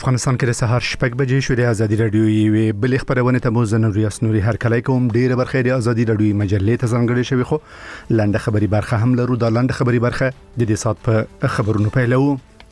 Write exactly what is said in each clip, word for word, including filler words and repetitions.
افغانستان کې د سهار شپږ بجې شو د ازادي رادیو یوې بلې خبرونه ته مو زنوري اسنوري هر کله کوم ډیره برخه د ازادي رادیو مجلې ته ځانګړې شوی خو لاندې خبري برخه هم لرو د لاندې خبري برخه د دې سات په خبرونو پیلو.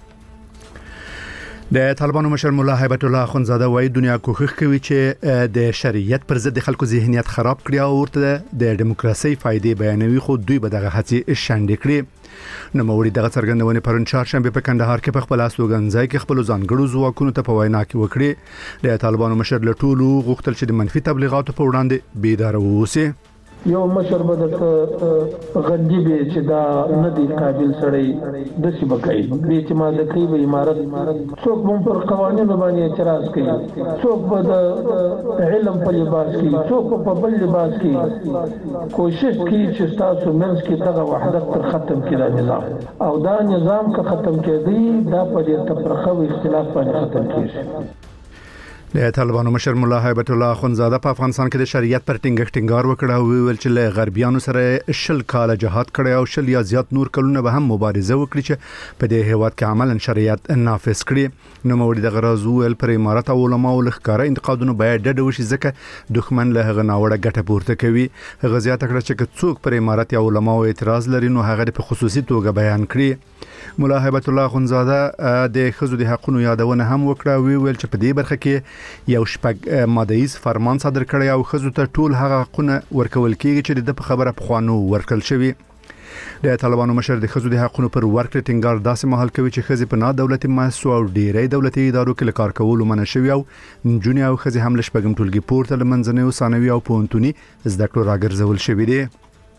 د طالبانو مشر مولا هیبت الله اخونزاده وايي دنیا کوښښ کوي چې د شریعت پر ضد خلکو ذهنیت خراب کړي او ورته د دیموکراسي فائدې بیانوي خو دوی به دغه هڅې شاندې کړي. نو موري دغه څرګندونه پرون چهارشنبه په کندهار کې په خپل استوګنځای کې خپل ځانګړو ځواکونو ته په وینا کې وکړي. د طالبانو مشر له ټولو غوښتل چې د منفي تبلیغاتو په وړاندې بیدار اوسي. یو مشر به د غندي به چې دا ندي قابل سړی د سی بکای به چې ما د کوي به امارت څوک هم پر قوانینو باندې اعتراض کوي، څوک به د علم په لباس کې، څوک په بل لباس کې کوشش کوي چې تاسو منځ کې دغه وحدت تر ختم کړي نظام او دا نظام که ختم کړي دا په تفرقه او اختلاف باندې ختم کیږي. د طالبانو مشر مولا هیبت الله اخونزاده په افغانستان کې د شریعت پر ټینګښت ټینګار وکړ او ویل چې له غربیانو سره شل کال جهاد کړي او شل یا زیات نور کلونه به هم مبارزه وکړي چې په دې هیواد کې عملاً شریعت نافذ کړي. نو موري د غرض ویل پر امارات او علماء لخکاره انتقادونه باید ډډه وشي ځکه دښمن له هغه ناوړه ګټه پورته کوي. هغه زیاته کړه چې څوک پر امارات یا علماء اعتراض لري نو هغه په خصوصي توګه بیان کړي. مولا هیبت الله اخونزاده د خزو د حقوقو یادونه هم وکړه وی ویل چې په دې برخه کې یو شپږ مادهیز فرمان صادر کړی او خزو ته ټول هغه حقوقونه ورکول کیږي چې د خبره په خوانو ورکل شوی. د طالبانو مشر د خزو د حقوقو پر ورکړه ټینګار داسې مهال کوي چې خزي په نه دولتي مؤسسو او ډیری دولتي ادارو کې کار کول منع شوی او جونی او خزي هم لشپږم ټولګي پورته لمنځنۍ او ثانوي او پونتونی زده کړو راګرځول شوی دی.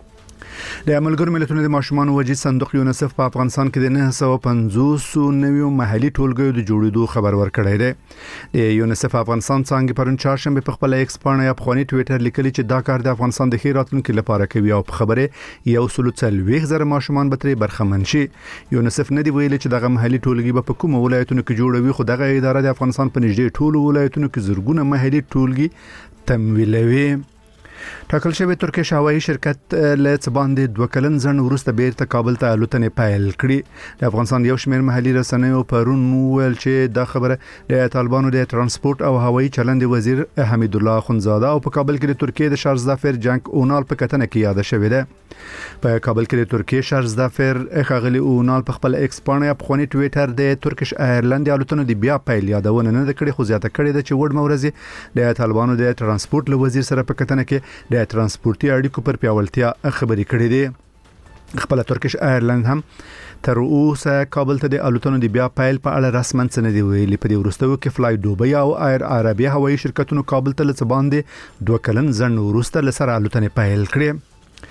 د ملګرو ملتونو د ماشومان وجې صندوق یونیسف په افغانستان کې د نه سوه پنځوس نویو محلي ټولګیو د جوړېدو خبر ورکړی دی. د یونیسف افغانستان څنګه پرون چهارشنبه په خپل ایکس پاڼه یا په ټوئیټر لیکلي چې دا کار د افغانستان د ښه راتلونکي لپاره کوي او په خبره یو سل څلوېښت زره ماشومان به ترې برخمن شي. یونیسف نه دی ویلي چې دغه محلي ټولګي به په کوم ولایتونو کې جوړوي خو دغه اداره د افغانستان په نږدې ټولو ولایتونو کې زرګونه محلي ټولګي تمویلوي. ټاکل شوی ترکیش هوایي شرکت له څباندې دوه کلن ځنډ وروسته بیرته کابل ته الوتنې پیل کړې. د افغانستان یو شمېر محلي رسنیو پرون ویل چې دا خبره د طالبانو د ترانسپورت او هوایي چلند وزیر حمید الله اخونزاده او په کابل کې د ترکیه د شارزدافر جنگ اونال په کتنه کې یاد شوې ده. په کابل کې د ترکیه شارزدافر خاغلی اونال په خپل ایکس پاڼه په خونی ټوئیټر د ترکیش ایرلند الوتنو د بیا پیل یادونه نه کړې خو زیاته کړې ده چې وړ مورزي د طالبانو د ترانسپورت له وزیر سره په کتنه کې د ترانسپورتي اړیکو پر پیاوړتیا خبرې کړې دي. خپل ترکیش ایرلند هم تر اوسه کابل ته د الوتنو د بیا پیل په اړه رسماً څه نه دی ویلي. په دې وروستیو کې فلای دوبۍ او ایر عربیه هوایي شرکتونو کابل ته له باندې دوه کلن ځنډ وروسته له سره الوتنې پیل کړې.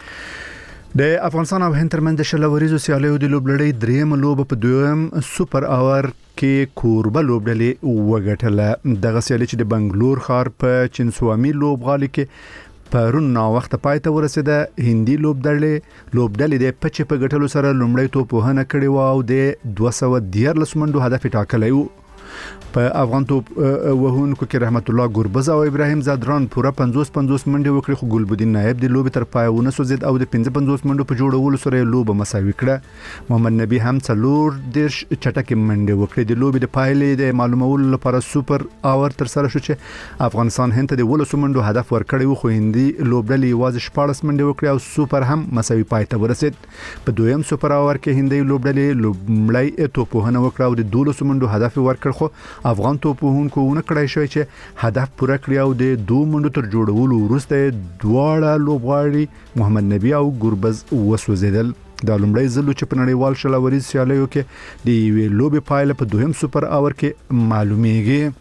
د افغانستان او هند ترمنځ د شلوریزو سیالیو د لوبلړۍ دریم لوب په دویم سوپر اور کې کوربه لوبډلې وګټله. دغه سیالي چې د بنگلور ښار په چنسوامي لوبغالي کې پرون نا وخت پای ته ورسېده. هندي لوبډلې لوبډلې د پچ په ګټلو سره لومړی توپ وهنه کړې و او د دوه سوه دیارلس منډو هدف ټاکلی و. په افغان توپ وهونکو کې رحمت الله ګربز او ابراهیم زادران پوره پنځوس پنځوس منډې وکړې خو ګلبدین نایب د لوبې تر پای ونه سوځید او د پنځه پنځوس منډو په جوړولو سره لوبه مساوي کړه. محمد نبی هم څلور دیرش چټکې منډې وکړې. د لوبې د پایلې د معلومولو لپاره سوپر اور تر سره شو چې افغانستان هند ته د ولسو منډو هدف ورکړی و خو هندي لوبډلې یوازې شپاړس منډې وکړې او سوپر هم مساوي پای ته ورسید. په دویم سوپر اور کې هندي لوبډلې لومړی توپ وهنه وکړه او د دولسو منډو هدف ورکړ خو افغان توپوهونکو ونه کړای شوی چې هدف پوره کړی او د دوه منډو تر جوړولو وروسته دواړه لوبغاړي محمد نبی او ګربز وسوځیدل. دا لومړی ځل چې په نړیوال شلوریز سیالیو کې د یوې لوبې پایله په دویم سوپر اور کې معلومیږي.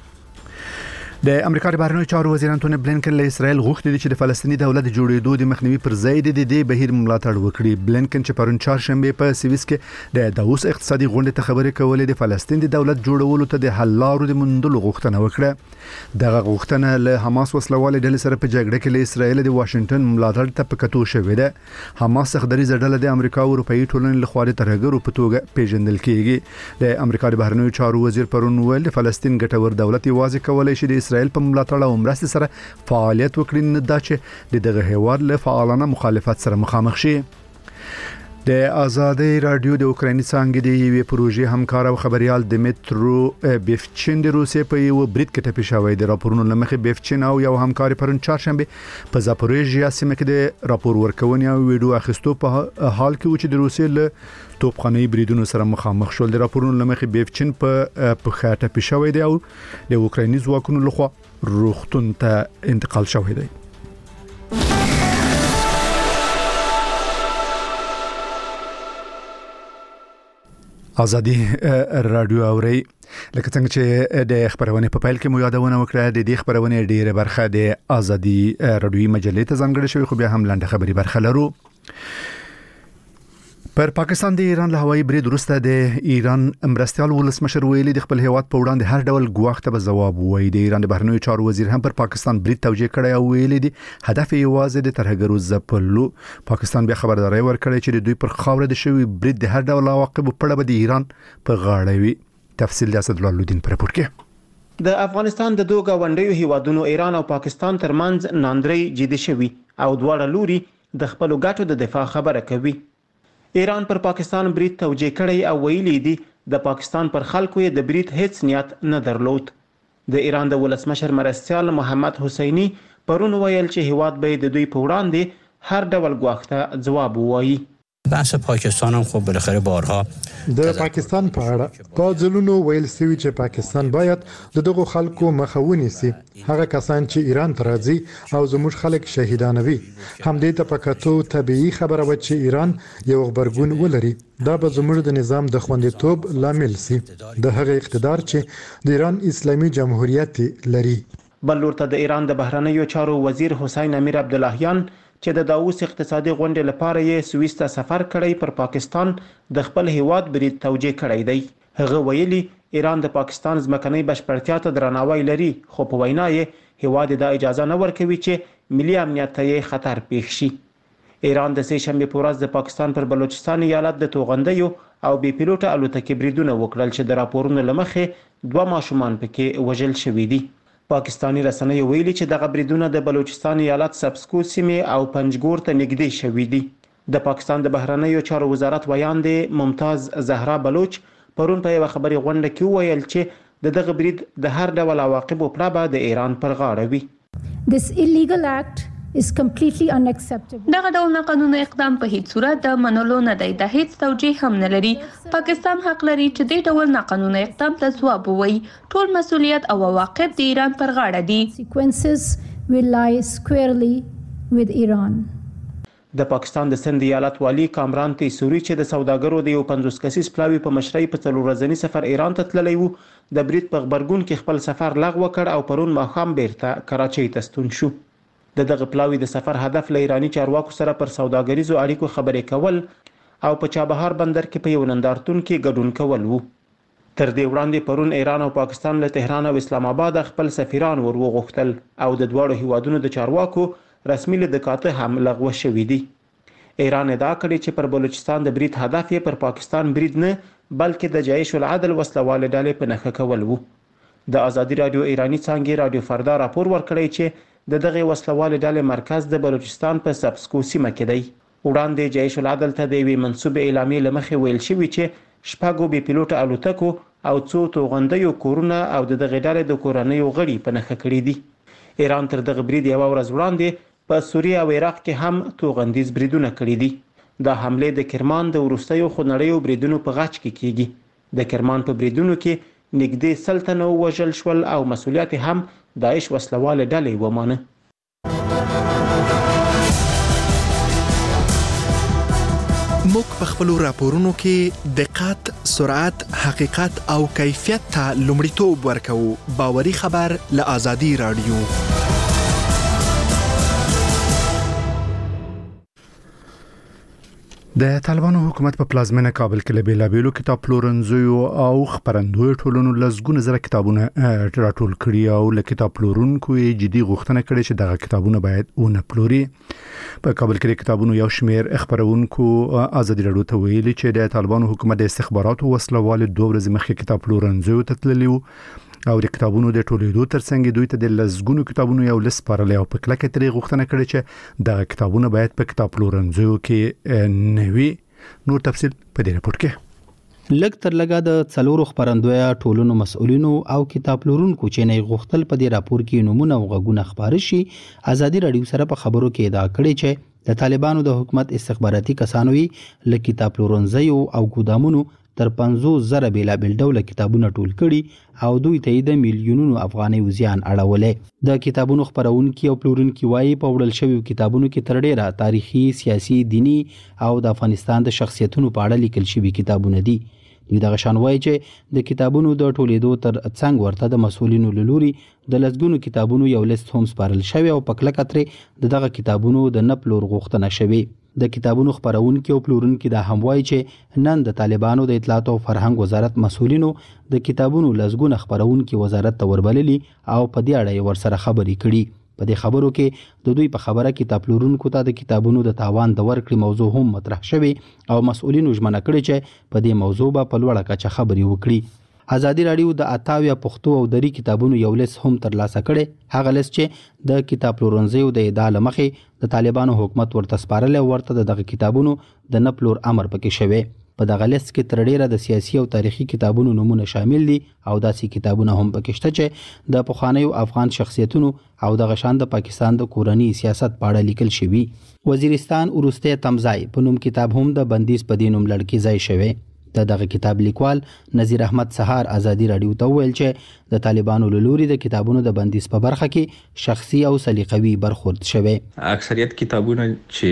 د امریکا د بهرنیو چارو وزیر انټونی بلینکن له اسرائیل غوښتي دي چې د فلسطیني دولت جوړېدو د مخنیوي پر ځای د دې بهیر ملاتړ وکړي. بلینکن چې پرون چهارشنبه په سویس کې د داووس اقتصادي غونډې ته خبرې کولې د فلسطین د دولت جوړولو ته د حل لارو د موندلو غوښتنه وکړه. دغه غوښتنه له حماس وسلوالې ډلې سره په جګړه کې له اسرائیل د واشنگټن ملاتړ ته په کتو شوې ده. حماس څخه ډله د امریکا او اروپאי ټولنې لخوا د ترهګرو په توګه پیژندل کیږي. د امریکا د بهرنیو چارو وزیر پرون ویل د فلسطین ګټور دولت یوازې کولای شي د اسرائیل په ملاتړ او مرستې سره فعالیت وکړي، نه دا چې د دغه هیواد له فعالانه مخالفت سره مخامخ شي. د آزادۍ رادیو د اوکرایني څنګه د یوې پروژې همکار او خبريال دمیترو بیفچین د روسیې په یو برید کې ټپي شوی د راپورونو لمخې بیفچین او یو همکاري پرون چهارشنبه په زاپوریژیا سیمه کې د راپور ورکونې او ویډیو اخیستو په حال کې و چې د روسیې له توپخانې بریدونو سره مخامخ شول. د راپورونو لمخې بیفچین په په خاطر ټپي شوی دی او د اوکرایني ځواکونو لخوا روغتون ته انتقال شوی دی. آزادي رادیو اوري لکه څنګه چې د خبرونه په پیل کې مو یادونه وکړه د دې خبرونه ډیره برخه د آزادي رادیوي مجلې ته ځانګړې شوی خو بیا هم لاندې خبري برخه لرو. پر پاکستان د ایران له هوایي برید وروسته د ایران مرستيال ولسمشر ویلي د خپل هیواد په وړاندې هر ډول ګواښ ته ځواب وایي. د ایران د بهرنیو چارو وزیر هم پر پاکستان برید توجیه کړی او ویلي دي هدف یوازې د ترهګرو ځپلو. پاکستان بیا خبرداري ورکړې چې د دوی پر خاوره د شوی برید د هر ډول عواقبو په اړه د ایران په غاړه وي. تفصیل د اسد الله الدین پر راپور کې. د افغانستان د دوه غونډیو هیوادونو ایران او پاکستان ترمنځ ناندري جدي شوي او دواړه لوري د خپل ګټو د دفاع خبره کوي. ایران پر پاکستان برید توجیه کړی او ویلي دي د پاکستان پر خلکو یې د برید هیڅ نیت نه درلود. د ایران د ولسمشر مرستيال محمد حسینی پرون ویل چې هیواد به د دوی په وړاندې هر ډول ګواښ ته ځواب ووایي. بحث پاکستان هم خب بالاخره بارها د پاکستان په اړه په ځلونو ویل سوي چې پاکستان باید د دغو خلکو مخه ونیسي. هغه کسان چې ایران ته راځي او زموږ خلک شهیدانوي هم دې ته پکاتو طبيعي خبره و چې ایران یو خبرګون ولري. دا به زموږ د نظام د خوندیتوب لامل سي د هغه اقتدار چې د ایران اسلامي جمهوریت لري. بل ورته د ایران د بهرنیو چارو وزیر حسین امیر عبداللهیان چې د داووس اقتصادي غونډې لپاره یې سویس ته سفر کړی پر پاکستان د خپل هیواد برید توجیه کړی دی. هغه ویلي ایران د پاکستان ځمکنۍ بشپړتیا ته درناوی لري خو په وینا یې هیواد د اجازه نه ورکوي چې ملي امنیت ته یې خطر پیښ شي. ایران د سه شنبه په ورځ د پاکستان پر بلوچستان ایالت د توغندیو او بي پیلوټه الوتکې بریدونه وکړل چې د راپورونو لمخې دوه ماشومان پکې وژل شوي دي. پاکستانی رسنیو ویلي چې دغه بریدونه د بلوچستان ایالت سبسکو سیمې او پنجګور ته نږدې شوي دي. د پاکستان د بهرنیو چارو وزارت ویاندې ممتاز زهرا بلوچ پرون په یو خبري غونډه کې ویل چې د دغه برید د هر ډول عواقبو په اړه د ایران پر غاړه وي. This illegal act is completely unacceptable. دغه ډول ناقانونه اقدام په هیڅ صورت د منلو نه دی. د هیڅ توجیه هم نه لري. پاکستان حق لري چې دې ډول ناقانونه اقدام ته ځواب ووایي. ټول مسؤلیت او عواقب د ایران پر غاړه دي. Consequences will lie squarely with Iran. د پاکستان د سند ایالت والی کامران تیسوري چې د سوداګرو د یو پنځوس کسیز پلاوي په مشرۍ په څلور ورځنی سفر ایران ته تللی وو د برید په خبرګون کې خپل سفر لغوه کړ او پرون ماښام بیرته کراچۍ ته ستون شو. د دغه پلاوي د سفر هدف له ایرانی چارواکو سره پر سوداګریزو اړیکو خبرې کول او په چابهار بندر کې په یو نندارتون کې ګډون کول وو. تر دې وړاندې پرون ایران او پاکستان له تهران او اسلام آباد خپل سفیران ور وغوښتل او د دواړو هیوادونو د چارواکو رسمي لدکاته هم لغوه شوې دي. ایران ادعا کړې چې پر بلوچستان د برید هدف یې پر پاکستان برید نه بلکې د جیش العدل وسلواله ډلې په نښه کول وو. د آزادي رادیو ایرانی څنګه رادیو فردا راپور ورکړی چې د دغه وسلواله ډلې مرکز د بلوچستان په سبسکو سیمه کې دی. وړاندې جیش العدل ته د یوې منسوبې اعلامیې له مخې ویل شوي چې شپږو بي پیلوټه الوتکو او څو توغندیو کورونه او د دغه ډلې د کورنیو غړي په نښه کړي دي. ایران تر دغه برید یوه ورځ وړاندې په سوریه او عراق کې هم توغندیز بریدونه کړي دي. دا حمله د کرمان د وروستیو خونړیو بریدونو په غاچ کې کیږي. د کرمان په بریدونو کې نږدې سل تنه وژل شول او مسؤلیت هم داعش وسلواله ډلې ومانه. موږ په خپلو راپورونو کې دقت، سرعت، حقیقت او کیفیت ته لومړیتوب ورکوو. باوري خبر له آزادي رادیو. د طالبانو حکومت په پلازمینه کابل کې له بیلابیلو کتاب پلورنځیو او خبرندوی ټولنو لزګونه زره کتابونه راټول کړي او له کتاب پلورونکو یې جدي غوښتنه کړې چې دغه کتابونه باید ونه پلوري. په کابل کې د کتابونو یو شمېر خبرونکو آزادي رادیو ته ویلي چې د طالبانو حکومت د استخباراتو وسلوال دوه ورځې مخکې کتاب پلورنځیو ته تللی وو او د کتابونو د ټولېدو ترڅنګ دوی ته د لزګونو کتابونو یو لیست سپارلی او په کلکه ترې غوښتنه کړې چې دغه کتابونه باید په کتاب پلورنځیو کې نه وي. نور تفصيل په دې رپورت کې لګ تر لګا د څلورو خبرندویا ټولونو مسؤلینو او کتاب لورونکو چې نه غوښتل په دې راپور کې نمونه او غږونه خبر شي ازادي رادیو سره په خبرو کې دا کړی چې د طالبانو د حکومت استخباراتي کسانوي ل کتاب لورنځي او ګودامونو تر پنځوس زره بیلا بیل ډول کتابونه ټول کړي او دوی ته د میلیونونو افغاني وزیان اړولې د کتابونو خبرونکو او پلورونکو وايي په وړل شوی کتابونو کې تر ډیره تاریخي سیاسي دینی او د افغانستان د شخصیتونو په اړه لیکل شوی کتابونه دي دوی د غشان وایي چې د کتابونو د ټولیدو تر څنګ ورته د مسؤلینو لوري د لسګونو کتابونو یو لیست هم سپارل شوی او په کله کترې دغه کتابونو د نپلور غوښتنه شوی د کتابونو خبرونکو او پلورونکو دا هم وایي چې نن د طالبانو د اطلاعات او فرهنګ وزارت مسؤلینو د کتابونو لسګونه خبرونکو وزارت ته وربللي او په دې اړه ورسره خبرې کړي په دې خبرو کې د دوی په خبره کتاب لورونکو ته د کتابونو د تاوان د ورکړې موضوع هم مطرح شوی او مسؤلینو ژمنه کړې چې په دې موضوع به په لوړه کچه خبرې وکړي ازادي رادیو د اتاویا پښتو او دری کتابونو یو لیست هم ترلاسه کړي هغه لیست چې د کتاب لورنځي او د ادعا لمخې د طالبانو حکومت ورته سپارل او ورته دغه کتابونو د نپلور امر پکې شوی په دغه لیست کې تر ډیره د سیاسي او تاریخي کتابونو نمونه شامل دي او داسې کتابونه هم پکې شته چې د پخوانیو افغان شخصیتونو او د غشان د پاکستان د کورنی سیاست په اړه لیکل شوی وزیرستان ورسته تمځای په نوم کتاب هم د بندیز په دینوم لړکی ځای شوی د دغه کتاب لیکوال نذیر احمد سهار ازادي رادیو ته ویل چې د طالبانو لوري د کتابونو د بندیز په برخه کې شخصي او سلیقوي برخورد شوی اکثریت کتابونه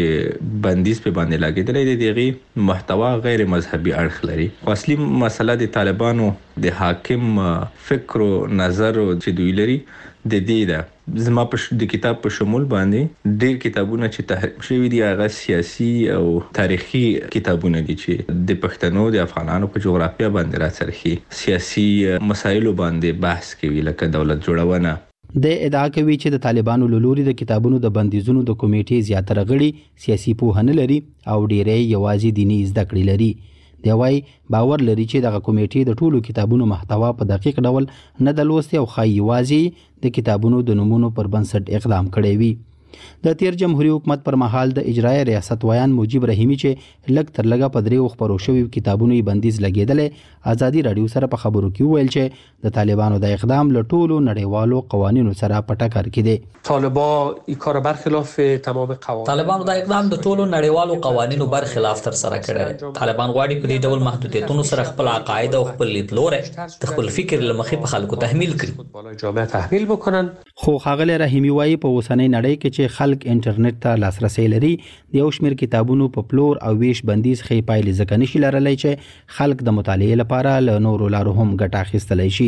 چې بندیز په باندې لګیدل دي دغه محتوا غیر مذهبي اړخ لري اصلي مسله د طالبانو د حاکم فکر او نظر چې دوی لري د دې ده زما په د کتاب په شمول باندې ډېر کتابونه چې تحریف شوي دي هغه سیاسي او تاریخي کتابونه دي چې د پښتنو د افغانانو په جغرافیه باندې راڅرخي سیاسي مسایلو باندې بحث کوي لکه دولت جوړونه د ادعا کوي چې د طالبانو لوري د کتابونو د بندیزونو د کمیټې زیاتره غړي سیاسي پوهه نه لري او ډېرې یوازې دیني زده کړې لري دی وايي باور لري چې دغه کمیټې د ټولو کتابونو محتوا په دقیق ډول نه د لوستي او خای یوازې د کتابونو د نمونو پر بنسټ اقدام کړی وي د تیر جمهوریت حکومت پر مهال د اجرای ریاست ویان مجيب رحیمی چې لګ تر لګه په دریو خبرو شوی کتابونو بندیز لګیدل ازادي رادیو سره په خبرو کې ویل چې د طالبانو د اقدام له ټولو نړیوالو قوانینو سره په ټکر کې دي طالبان این کار برخلاف تمام قوانین طالبانو د اقدام د ټولو نړیوالو قوانینو برخلاف تر سره کړی طالبان غواړي په دې ډول محدودیتونو سره خپل عقاید او خپل لیدلوري د خپل فکر لمخې په خلکو تحمیل کړي جامعه تحمیل وکړي خو خاغله رحیمی وايي په اوسنۍ نړۍ کې چې خلک انټرنیټ ته لاسرسي لري د یو شمېر کتابونو په پلور او ویش بندیز خې پایلې ځکه نشي لرلی چې خلک د مطالعې لپاره له نورو لارو هم ګټه اخیستلی شي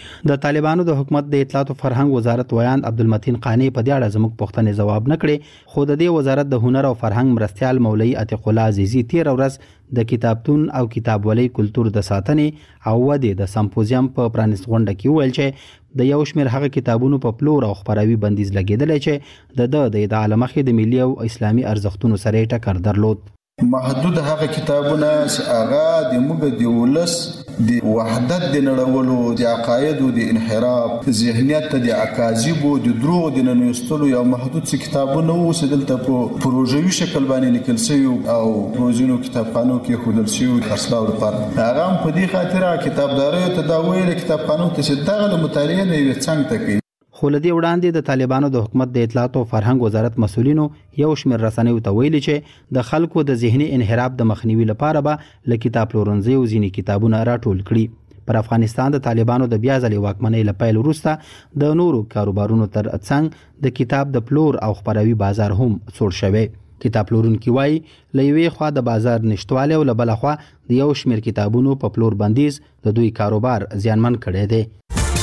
د طالبانو د حکومت د اطلاعات او فرهنګ وزارت ویان عبدالمتین قانی په دې اړه زموږ پوښتنې ځواب نه کړي خو د دې وزارت د هنر او فرهنګ مرستيال مولوي عتیق الله عزیزی تیر ورځ د کتابتون او کتابولۍ کلچر د ساتنې او ودې د سمپوزیم په پرانیست غونډه کې ویل چې د یو شمېر هغه کتابونو په پلور او خبراوي بندیز لګیدل چې د د د ادعا لمخې د ملي او اسلامي ارزښتونو سره ټکر درلود محدود هغه کتابونه چې هغه د موږ د ولس د وحدت د نړولو د عقاید او د انحراف ذهنیت ته د اکاذیب او د دروغ د ننوستلو یو محدود څه کتابونه وو چې دلته په پروژوي شکل باندې لیکل شوی او روزینو کتابخانو کې خودل شوی خرڅلاو لپاره هغه په دې خاطر کتابداري ته دا ویل کتابخانو ته چې دغه مطالعه نه وي څنګه تکي خو لدی وړاندې د طالبانو د حکومت د اطلاعات او فرهنګ وزارت مسولینو یو شمېر رسنیو ته ویلي چې د خلکو د ذهني انحراف د مخنیوي لپاره به ل کتاب پلورنځي او ځینې کتابونه راټول کړي پر افغانستان د طالبانو د بیا ځلې واکمنۍ له پیل وروسته د نورو کاروبارونو تر څنګ د کتاب د پلور او خپراوي بازار هم سوړ شوی کتاب پلورونکي وایي له یوې خوا د بازار نشټوالی او له بله خوا د یو شمېر کتابونو په پلور بندیز د دوی کاروبار زیانمن کړی دی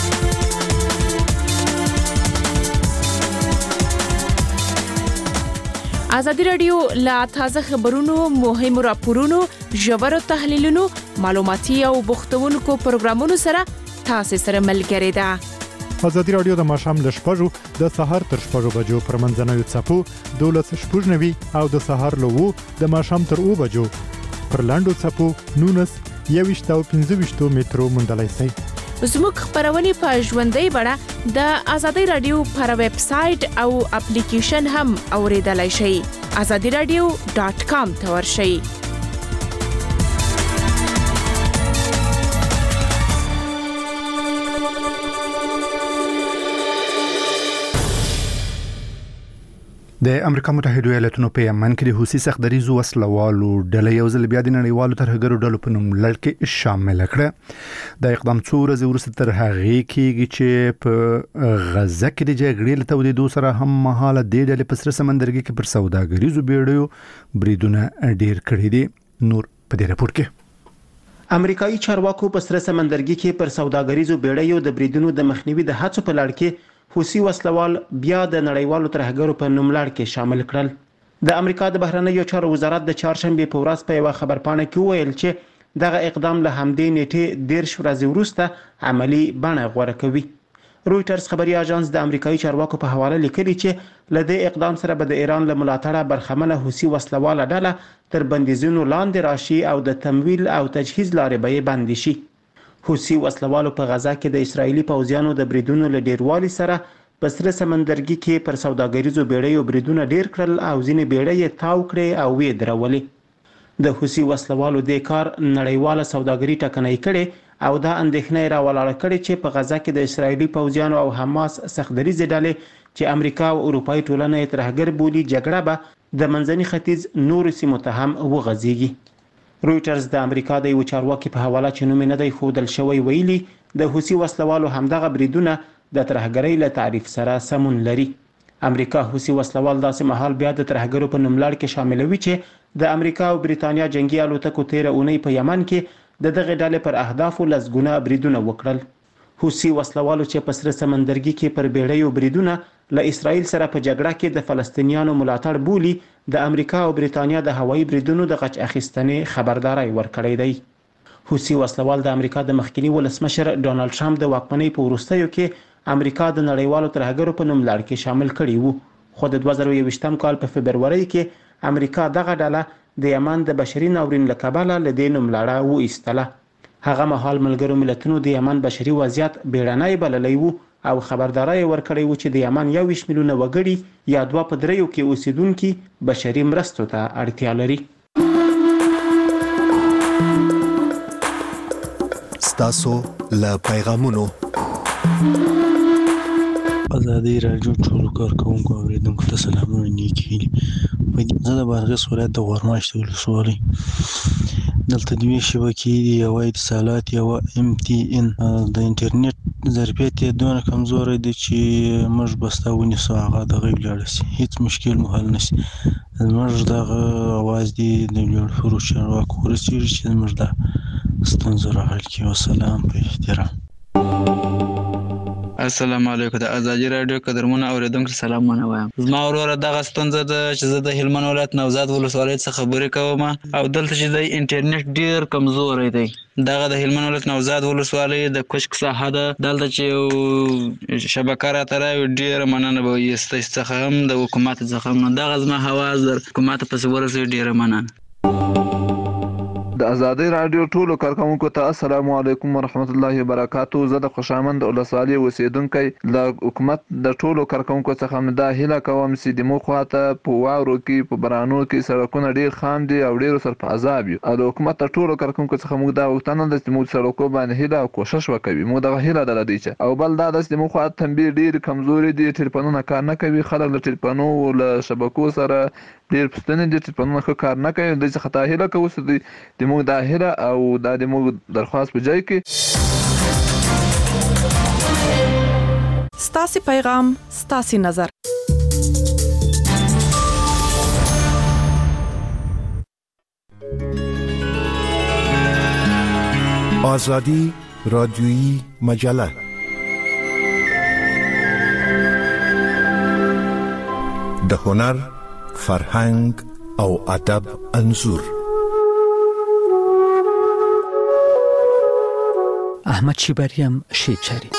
ازادي رادیو لا تازه خبرونو مهمو راپورونو ژورو تحلیلونو معلوماتي او بوختونکو پروګرامونو سره تاسو سره ملګری ده ازادي رادیو د ماشام له شپږو د سهار تر شپږو بجو پر منځنوي څپو دولس شپږنوي او د سهار له وو د ماشام تر اوو بجو پر لاندو څپو نونس یويشت او پنځه ویشت مترو مندلای سي زموږ خبرونه په ژوندۍ بڼه د ازادي رادیو پر ویب سټ او اپلیکیشن هم اوریدلای شئ azadi radio dot com ته ورشئ د امریکا متحده ایالاتونو په یمن کې د حوثي سختدریزو وسلوالو ډلې یو ځل بیا د نړیوالو ترهګرو ډلو په نوم لړ کې شامل کړه. د اقدام څو ورځې وروسته تر هغې کېږي چې په غزه کې د جګړې له تودېدو سره هم مهاله دې ډلې په سره سمندرګي کې پر سوداګریزو بیړیو بریدونه ډېر کړي دي. نور په دې راپور کې امریکایي چارواکو په سره سمندرګي کې پر سوداګریزو بیړیو د بریدونو د مخنیوي د هڅو په لړ کې حوثي وسلوال بیا د نړیوالو ترهګرو په نوملړ کې شامل کړل. د امریکا د بهرنیو چارو وزارت د چهارشنبه په ورځ په یو خبرپاڼه کې وویل چې دغه اقدام له همدې نیټې دیرش ورځې وروسته عملی بڼه غوره کوي. رويټرز خبري اژانس د امریکایي چارواکو په حواله لیکلي چې له دې اقدام سره به د ایران له ملاتړه برخمنه حوثي وسلواله ډله تر بندیزونو لاندې راشي او د تمویل او تجهیز لارې به بندي شي. حوثي وسلوالو په غزا کې د اسرایلی پوځیانو د بریدونو له ډیروالي سره په سره سمندرګي کې پر سوداګریزو بیړیو بریدونه ډیر کړل او ځینې بیړۍ تاو کړې او وې درولې. د حوثي وسلوالو د کار نړیواله سوداګري ټکنۍ کړي او دا اندېښنه را ولاړه کړي چې په غزا کې د اسرایلی پوځیانو او حماس سختدریزې ډلې چې امریکا او اروپאי ټولنه یې ترهګر بولي جګړه به د منځني ختیځ نور سیمو ته هم وغځيږي. رويټرز د امریکا د یو چارواکي په حواله چې نوم نه دی ښودل شوی ویلي د حوثي وسلوالو همدغه بریدونه د ترهګرۍ له تعریف سره سمون لري. امریکا حوثي وسلوال داسې مهال بیا د ترهګرو په نوملړ کې شاملوي چې د امریکا او بریتانیا جنگي الوتکو تیره اونۍ په یمن کې د دغه ډلې پر اهدافو لسګونه بریدونه وکړل. حوثي وسلوالو چې په سره سمندرګي کې پر بیړیو بریدونه له اسرائیل سره په جګړه کې د فلسطینیانو ملاتړ بولي د امریکا او بریتانیا د هوایي بریدونو د غچ اخیستنې خبرداري ورکړی دی. حوثي وسلوال د امریکا د مخکنی ولسمشر ډونالد ټرمپ د واکمنۍ په وروستیو کې امریکا د نړیوالو ترهګرو په نوم لړ کې شامل کړي وو. خو د دوه زره یوویشتم کال په فبرورۍ کې امریکا دغه ډله د یمن د بشري ناورین له کبله له دې نوم لړه وایستله. هغه مهال ملګرو ملتونو د یمن بشري وضعیت بیړنی بللی وو او خبرداري ورکړی و چې د یمن یو ویشت میلیونه وګړي یا دوه په دریو کې اوسیدونکي بشري مرستو ته اړتیا لري. ستاسو له پیغامونو ازادي راډیو ټولو کارکونکو اوریدونکو ته سلامونه نیکی هیلې. زه د بادغیس ولایت د غورماشت ولسوالۍ دلته د یوې شبکې د یوه اتصالات یوه ام ټي ان د انټرنیټ ظرفیت یې دونه کمزوری دی چې موږ به ستا ونیسو هغه دغه ولاړه سي هېڅ مشکل مو حل نه سي. زموږ دغه اواز دې د لوړ چارواکو ورسېږي چې زموږ دا ستونزه راحل کړي. وسلام په احترام. السلام علیکم. د ازادي راډیو قدرمنو اوریدونکو سلامونه وایم. زما وروره دغه ستونزه ده چې زه د هلمند ولایت نوزاد ولسوالۍ څخه خبرې کوم او دلته چې د انټرنیټ ډیر کمزوری دی. دغه د هلمند ولایت نوزاد ولسوالۍ د کوشک ساحه ده. دلته چې شبکه راته راوي ډیره مننه به وي ستاسو څخه هم د حکومت څخه هم. دغه زما حواس د حکومت پسې ورسوي ډیره مننه. د ازادي راډیو ټولو کارکونکو ته السلام علیکم ورحمت الله وبرکاتو. زه د خوشامند ولسوالۍ اوسیدونکی د حکومت د ټولو کارکونکو څخه مې دا هیله کوم چې د مو خواته په واورو کې په برانو کې سړکونه ډیر خام دي او ډیر سر په عذاب یو او د حکومت د ټولو کارکونکو څخه موږ دا غوښتنه ده چې موږ سړکو باندې هیله او کوشش وکوي. موږ دغه هیله درلودی چې او بل دا د مو خواته تنبیه ډیر کمزوري دي. ټلیفونونه کار نه کوي. خلک له ټلیفونو او له شبکو سره ډیر پښتنې دي. ټلیفونونه ښه کار نه کوي. د څه خطا هیله کوو چې د موږ دا هیله او دا د موږ درخواست په ځای کې. ستاسو پیغام ستاسو نظر. آزادی رادیویی مجله د هنر، فرهنګ او ادب انځور. احمد شیبریم شیچری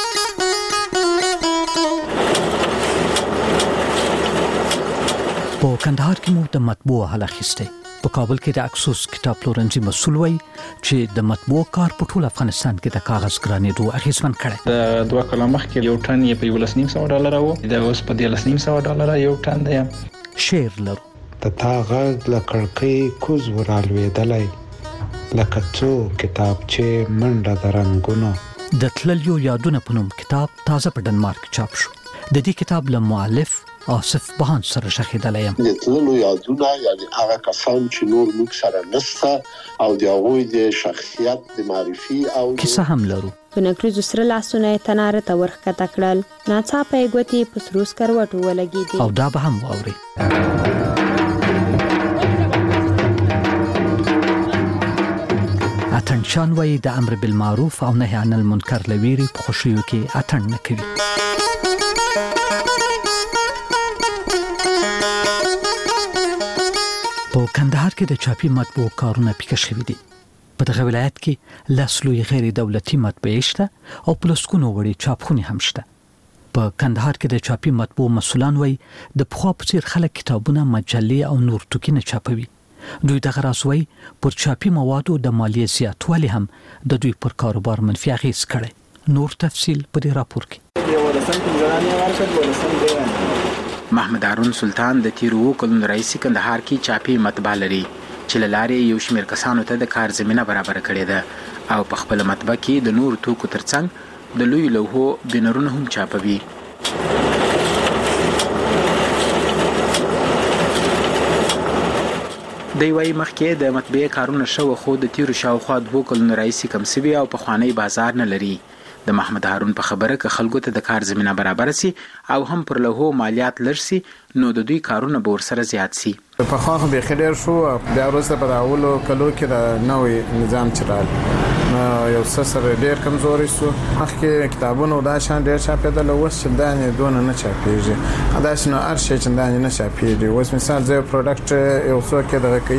په کندهار کې مو د مطبوع حل اخیسته. په کابل کې د اکسوس کتاب پلورنځي مسؤل وای چې د مطبوع کار په ټول افغانستان کې د کاغذ ګرانېدو اغیزمن کړي. د دوه کاله مخکې یو ټن یې په یو لس نیم سوه ډالره وو، د اوس په دیارلس نیم سوه ډالره یو ټن دی. شعر لرو د تا غږ له کړکۍ کوز ورالوېدلی لکه څو کتابچې منډه د رنګونو. د تللیو یادونه په نوم کتاب تازه په ډنمارک چاپ شو. د دې کتاب له مؤلف آصف بهان سره شخیدلی یم. د تللو یادونه یعنی هغه کسان چې نور موږ سره نسته او د هغوی د شخصیت د معرفي او کیسه هم لرو. په نکریزو سره لاسونه یې تناره ته ورښکته کړل. ناڅاپه یې ګوتې په سرو سکروټو ولګېدې. او دا به هم واورئ. اتڼشان وایي د امر بالمعروف او نهي عن المنکر له ویرې په خوښیو کې اتڼ نه کوي. په کندهار کې د چاپي مطبوع کارونه پیښ شوي دي. په دغه ولایت کې لس لوی غیر دولتي مطبعې شته او په لسګونو وړې چاپخونې هم شته. په کندهار کې د چاپي مطبوع مسؤلان وایي د پخوا په څېر خلک کتابونه، مجلې او نور توکي نه چاپوي. دوی دغه راز وایي پر چاپي موادو د مالیې زیاتوالی هم د دوی پر کاروبار منفي اغېز کړی. نور تفصیل په دې راپور کې. محمد هارون سلطان د تیرو اوو کلونو راهیسې کندهار کې چاپي مطبعه لري چې له لارې یو شمېر کسانو ته د کار زمینه برابره کړې ده او په خپله مطبعه کې د نورو توکو ترڅنګ د لویو لوحو بینرونه هم چاپوي. دی وايي مخکې د مطبعې کارونه شوه خو د تیرو شاوخوا دوو کلونو راهیسې کم سوي او پخوانی بازار نه لري. د محمد هارون په خبره که خلکو ته د کار زمینه برابر سي او هم پر لوحو مالیات لږ سي نو د دوی کارونه به ورسره زیات سي. پخوا خو بیخي ډېر شو، بیا وروسته په د اولو کلو کې د نوی نظام چې راغلی یو څه سره ډېر کمزوری سو. مخکې کتابونه دا شان ډېر چاپېدل، اوس چې دانې دونه نه چاپېږي. داسې نو هر شی چې دانې نه چاپېږي. اوس مثال زه یو پروډکټ یو څوک یې دغه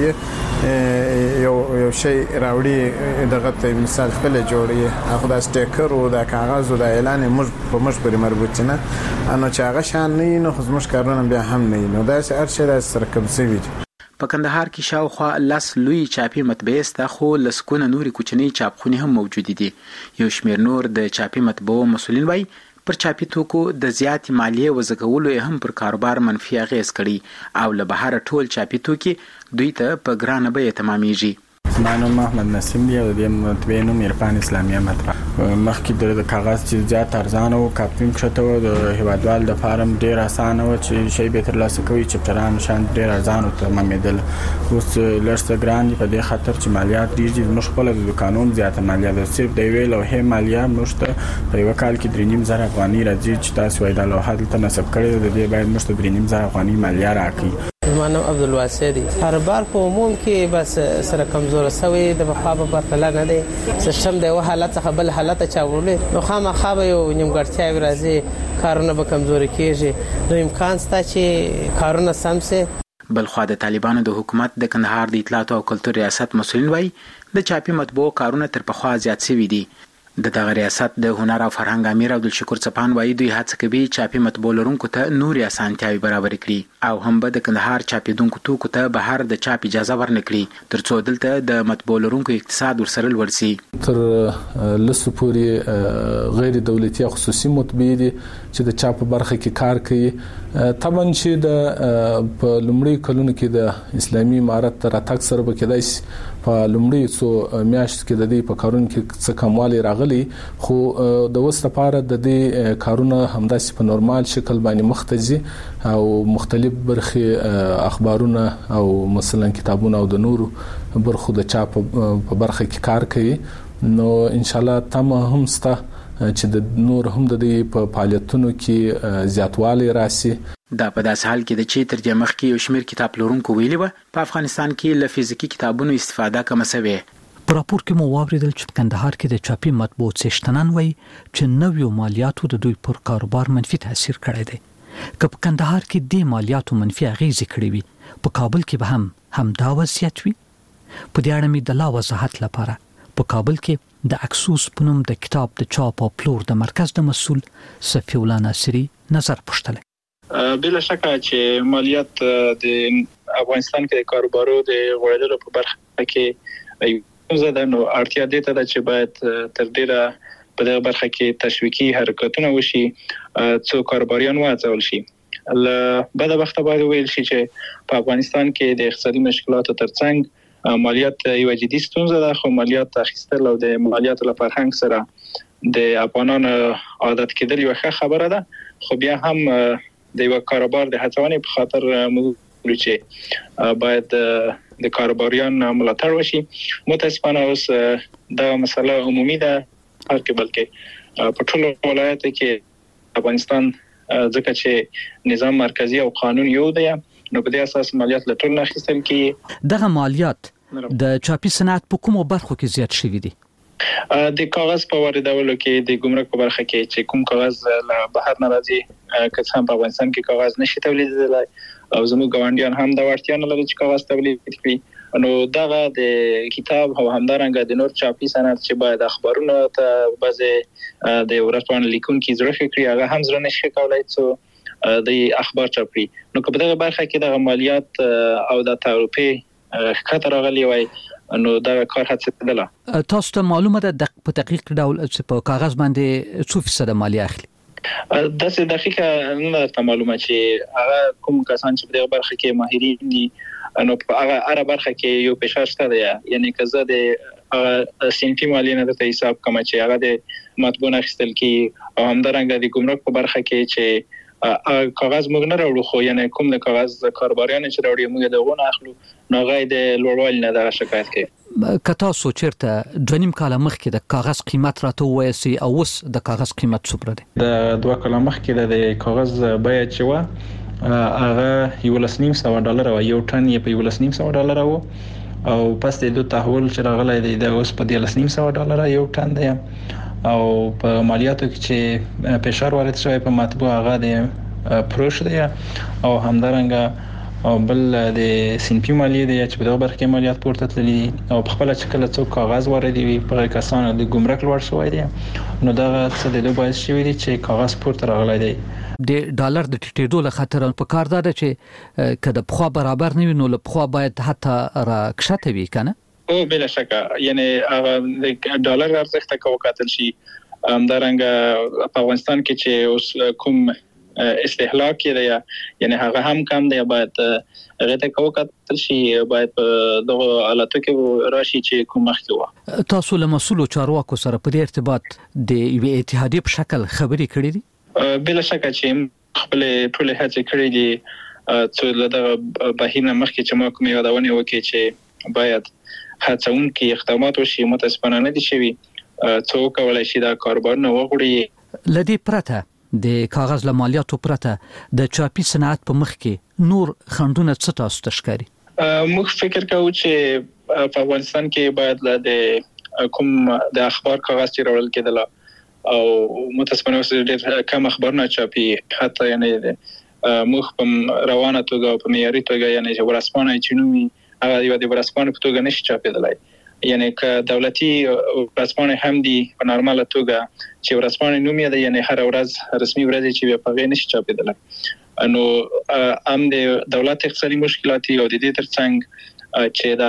کوي، یو یو شی راوړي دغه ته مثال خپله جوړوي، هغه دا سټیکر و دا کاغذ و دا اعلان یې موږ په موږ پورې مربوط نه، نو چې هغه شان نه وي نو خو زموږ کارونه بیا هم نه وي. نو داسې هر شی داسې سره کم سوي دي. په کندهار کې شاوخوا لس لوی چاپي مطبعې سته خو لسګونه نورې کوچنۍ چاپخونې هم موجودې دي. یو شمېر نور د چاپي مطبعو مسؤلین وایي پر چاپي توکو د زیاتې مالیې وضع کولو یې هم پر کاروبار منفي اغېز کړي او له بهره ټول چاپي توکي دوی ته په ګرانه بیه تمامیږي. زما نوم محمد نسیم دی او د دې مطبعې نوم عرفان اسلامیه مطبعه. مخکې د کاغذ چې زیات ارزانه و، کاپي هم ښه و، د هیوادوال د فارم ډېر اسانه و چې شی به ترلاسه کوي. چپټران شان ډېر ارزان و تمامېدل. اوس لږ څه ګران دي په دې خاطر چې مالیات ډېر دي. زموږ خپله د دوکانونو زیاته مالیه ده. صرف د یوې لوحې مالیه موږ ته په یوه کال کې درې نیم زره افغانۍ راځي چې تاسو وایي دا لوحه دلته نصب کړې ده، د دې باید موږ ته درې نیم زره افغانۍ مالیه راکړي. زما نوم عبدالواسع دی. کاروبار په عموم کې بس سره کمزوره سوی د پخوا په پرتله نه دی. سیستم د یو حالت څخه بل حالت ته چاوړلی نو خامخا به یو نیمګړتیاوې راځي، کارونه به کمزوري کېږي. نو امکان شته چې کارونه سم سي. بلخوا د طالبانو د حکومت د کندهار د اطلاعات او کلتور ریاست مسؤلین وایي د چاپي مطبعو کارونه تر پخوا زیات شوي دي. د دغه ریاست د هنر او فرهنګ امیر عبدالشکور څپان وایي دوی هڅه کوي چاپي مطبعو لرونکو ته نورې اسانتیاوې برابر کړي او هم به د کندهار چاپېدونکو توکو ته بهر د چاپ اجازه ورنه کړي تر څو دلته د مطبعو لرونکو اقتصاد ورسره لوړ سي. تر لسو پورې غیر دولتي او خصوصي مطبعې دي چې د چاپ برخه کې کار کوي. طبعا چې د په لومړي کلونو کې د اسلامي امارت تر اتاک سره به کېدای شي په لومړي څو میاشتو کې د دې په کارونو کې څه کموالی راغلی، خو د اوس لپاره د دې کارونه همداسې په نورمال شکل باندې مخ ته ځي او مختلف برخې اخبارونه او مثلا کتابونه او د نورو برخو د چاپ په برخه کې کار کوي. نو ان شاء الله تم هم ستا چې د نور هم د دې په فعالیتونو کې زیاتوالی راسي. دا په داسې حال کې د چې تر دې مخکې یو شمېر کتاب پلورونکو ویلي وه په افغانستان کې له فزیکي کتابونو استفاده کمه سوې. په راپور کې مو واوریدل چې په کندهار کې د چاپي مطبوع څښتنان وایي چې نویو مالیاتو د دوی پر کاروبار منفي تاثیر کړی دی. که په کندهار کې د مالیاتو منفي اغېزې کړې وي په کابل کې به هم همدا وضعیت وي. په دې اړه مې د لا وضاحت لپاره په کابل کې د اکسوس په نوم د کتاب د چاپ او پلور د مرکز د مسؤل صفی الله ناصری نظر پوښتلی. بلا شکه چې مالیات د افغانستان کې د کاروبارو د غوړېدلو په برخه کې زده نو اړتیا دې ته ده چې باید تر ډیره په دغه برخه کې تشویقي حرکتونه وشي څو کاروباریان وهڅول شي. له بده وخته باید ویل شي چې په افغانستان کې د اقتصادي مشکلاتو ترڅنګ مالیات یو جدي ستونزه ده، خو مالیات اخیستل او د مالیاتو له فرهنګ سره د افغانانو عادت کېدل یو ښه خبره ده. خو بیا هم د یو کاروبار د هڅونې په خاطر موږ چې باید د کاروباریان ملاتړ وشي. متاسفانه اوس دا مسله عمومي ده هر کې، بلکې په ټولو ولایتونو کې افغانستان ځکه چې نظام مرکزی او قانون یو دی، نو په دې اساس مالیات له ټولو اخیستل کیږي. دغه مالیات د چاپی صنعت په کومو برخو کې زیات شوي دي؟ د کاغذ په واردولو کې د ګمرک په برخه کې چې کوم کاغذ له بهر نه راځي، که څه هم په افغانستان کې کاغذ نشي تولیدېدلی او زموږ ګاونډیان هم دا وړتیا نه لري چې کاغذ تولید کړي، نو دغه د کتاب او همدارنګه د نور چاپی صنعت چې باید اخبارونه ته بعضې د ورځپاڼې لیکونکي زړه ښه کړي، هغه هم زړه نشي کولی څو د اخبار چاپ کړي. نو که په دغه برخه کې دغه مالیات او د تعرفې ښکته راغلی وای، نو دا کار هڅېدله. تاسو ته معلومه ده د په دقیق ډول چې په کاغذ باندې څو فیصد مالیه اخلي؟ داسې دقیقه نه درته معلومه چې هغه کوم کسان چې په دغه برخه کې ماهرین دي، نو په هغه هره برخه کې یو فشار شته دی. یعنی که زه د صنفي مالیې نه درته حساب کوم چې هغه د مطبوع نه اخیستل کیږي او همدارنګه د ګمرک په برخه کې چې کاغذ موږ نه راوړو، خو یعنی کوم د کاغذ کاروباریان چې راوړي موږ دغه نه اخلو، نو هغه د لوړوالي نه دغه شکایت کوي. که تاسو چیرته دوه نیم کاله مخکې د کاغذ قیمت راته ووایاست او اوس د کاغذ قیمت څومره دی؟ د دوه کاله مخکې د کاغذ بیه چې وه هغه یولس نیم سوه ډالره وه، یو ټن یې په یولس نیم سوه ډالره و، او پس د دوه تحول چې راغلی دی د اوس په دیارلس نیم سوه ډالره یو ټن دی، او په مالیاتو کې چې فشار وارد شوی په مطبوع هغه د پروش دی، او همدارنګه او بل د صنفي مالیې دی چې په دغه برخه کې مالیات پورته تللي دي، او په خپله چې کله څوک کاغذ واردوي په هغه کسانو د ګمرک لوړ شوی دی، نو دغه څه د دې باعث شوي دي چې کاغذ پورته راغلی دی. د ډالر د ټیټېدو له خاطر په کار ده چې که د پخوا برابر نه وي نو له پخوا باید حتی راکښته وي، که نه؟ او بلا شکه، یعنی هغه د ډالر ارزښت ته که وکتل شي، همدارنګه په افغانستان کې چې اوس کوم استهلاک دی یعنی هغه هم کم دی، باید هغه ته کو کتل شي، باید دغه حالاتو کې راشي چې کوم مخکې و. تاسو له مسؤلو چارواکو سره په دې ارتباط د یوې اتحادیې په شکل خبرې کړې دي؟ بلا شکه چې خپل ټول هڅې کړې دي چې له دغه بهیر نه مخکې چې ما کوم یادونه وکړي چې باید هڅونکي اقدامات وشي، متاسفانه نه دي شوي. څو کولای شي دا کاروبارونه وغوړي. لدې پرته د کاغذ له مالیاتو پرته د چاپی صنعت په مخ کې نور خنډونه څه تاسو ته ښکاري؟ موږ فکر کوو چې په افغانستان کې باید د کوم د اخبار کاغذ چې راوړل کېدل او متاسفانه اوس ډېر کم اخبارونه چاپي، حتی یعنی موږ په روانه توګه او په معیاري توګه یعنی چې ورځپاڼه چې نومي هغه یو د ورځپاڼې په توګه نشي چاپېدلی. یعنی که دولتي ورځپاڼې هم دي په نارماله توګه چې ورځپاڼې نوم یې دی، یعنی هر ورځ رسمي ورځ چې بیا په هغې نشي چاپېدلی، نو هم د دولت اقتصادي مشکلات او د دې ترڅنګ چې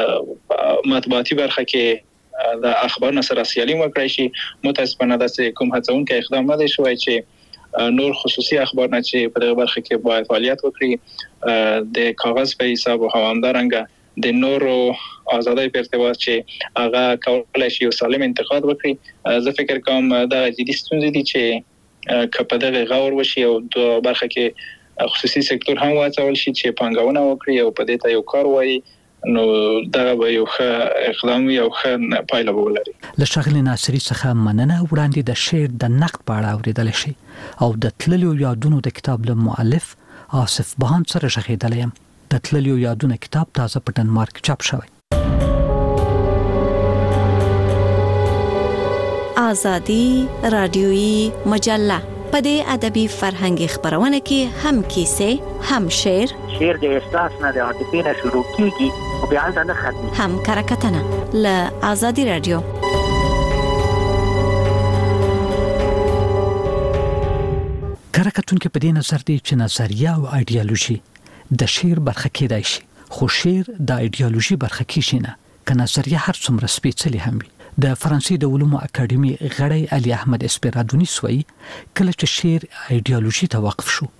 د مطبوعاتي برخه کې د اخبارونو سره سیالي وکړای شي. متاسفانه داسې کوم هڅونکی اقدام نه دی شوی چې نور خصوصي اخبارونه چې په دغه برخه کې باید فعالیت وکړي د کاغذ په حساب، او همدارنګه د نورو آزادۍ په ارتباط چې هغه کولای شي یو سالم انتقاد وکړي. زه فکر کوم دا جدي ستونزې دي چې که په دغه غور وشي او د برخه کې خصوصي سکتور هم واچول شي چې پانګونه وکړي او په دې ته یو کار وایي، نو دا به یو ښه اقدام وي او ښه پایله به ولري. له ښاغلي ناصري څخه مننه. وړاندې د شعر د نقد په اړه اورېدلی شي او د تللیو یادونو د کتاب له مؤلف آصف بهان سره غږېدلی یم. د تللیو یادونه کتاب تازه په ډنمارک چاپ شوی. آزادی رادیویی مجله په دې ادبي فرهنګي خبرونه کې هم کیسې، هم شعر، شعر د احساس نه د عاطفې نه شروع کیږي او بیا نه ختمي، هم کرکټنه له آزادی رادیو. کرکټون کې په دې نظر دی چې نظریه او ایډیالوژي د شعر برخه کېدای شي، خو شعر د ایډیالوژي برخه کې نه، که نظریه هر څومره سپېڅلې هم وي. د فرانسې د علومو اکاډمي غړی علي احمد اسپرادونیس وایي کله چې شعر ایډیالوژي ته وقف شو